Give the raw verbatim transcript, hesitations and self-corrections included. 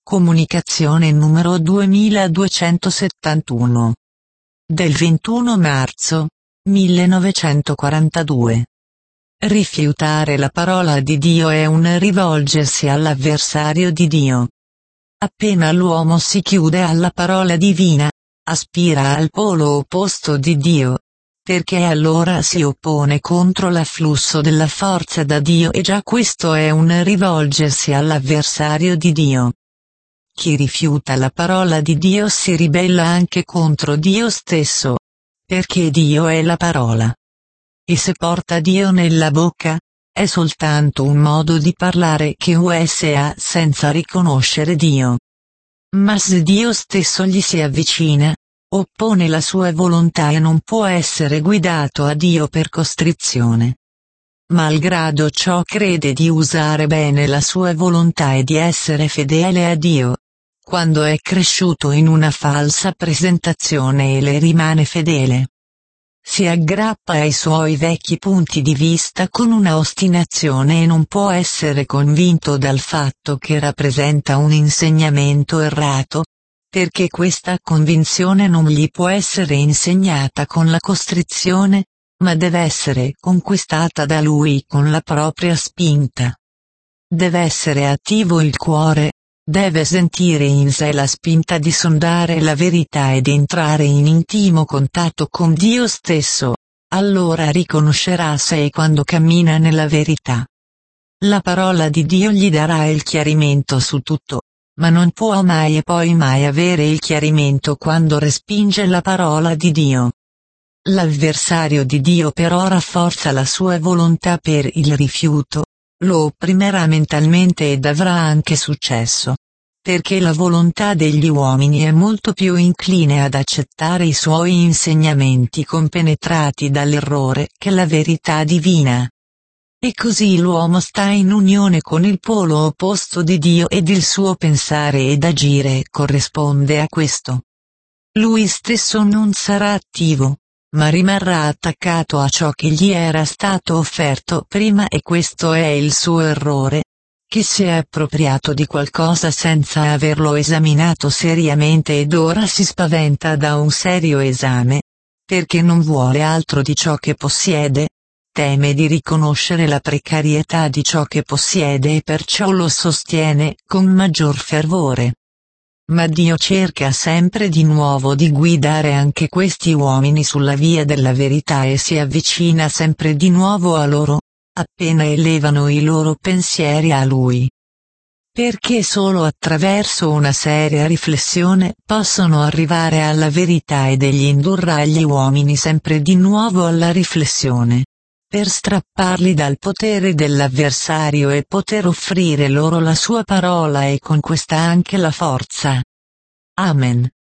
Comunicazione numero duemiladuecentosettantuno. Del ventuno marzo millenovecentoquarantadue. Rifiutare la parola di Dio è un rivolgersi all'avversario di Dio. Appena l'uomo si chiude alla parola divina, aspira al polo opposto di Dio, perché allora si oppone contro l'afflusso della forza da Dio e già questo è un rivolgersi all'avversario di Dio. Chi rifiuta la parola di Dio si ribella anche contro Dio stesso, perché Dio è la parola. E se porta Dio nella bocca, è soltanto un modo di parlare che usa senza riconoscere Dio. Ma se Dio stesso gli si avvicina, oppone la sua volontà e non può essere guidato a Dio per costrizione. Malgrado ciò crede di usare bene la sua volontà e di essere fedele a Dio. Quando è cresciuto in una falsa presentazione e le rimane fedele. Si aggrappa ai suoi vecchi punti di vista con una ostinazione e non può essere convinto dal fatto che rappresenta un insegnamento errato, perché questa convinzione non gli può essere insegnata con la costrizione, ma deve essere conquistata da lui con la propria spinta. Deve essere attivo il cuore, deve sentire in sé la spinta di sondare la verità ed entrare in intimo contatto con Dio stesso, allora riconoscerà sé quando cammina nella verità. La parola di Dio gli darà il chiarimento su tutto, ma non può mai e poi mai avere il chiarimento quando respinge la parola di Dio. L'avversario di Dio però rafforza la sua volontà per il rifiuto, lo opprimerà mentalmente ed avrà anche successo. Perché la volontà degli uomini è molto più incline ad accettare i suoi insegnamenti compenetrati dall'errore che la verità divina. E così l'uomo sta in unione con il polo opposto di Dio ed il suo pensare ed agire corrisponde a questo. Lui stesso non sarà attivo, ma rimarrà attaccato a ciò che gli era stato offerto prima e questo è il suo errore. Che si è appropriato di qualcosa senza averlo esaminato seriamente ed ora si spaventa da un serio esame, perché non vuole altro di ciò che possiede, teme di riconoscere la precarietà di ciò che possiede e perciò lo sostiene con maggior fervore. Ma Dio cerca sempre di nuovo di guidare anche questi uomini sulla via della verità e si avvicina sempre di nuovo a loro, appena elevano i loro pensieri a Lui. Perché solo attraverso una seria riflessione possono arrivare alla verità ed egli indurrà gli uomini sempre di nuovo alla riflessione, per strapparli dal potere dell'avversario e poter offrire loro la sua parola e con questa anche la forza. Amen.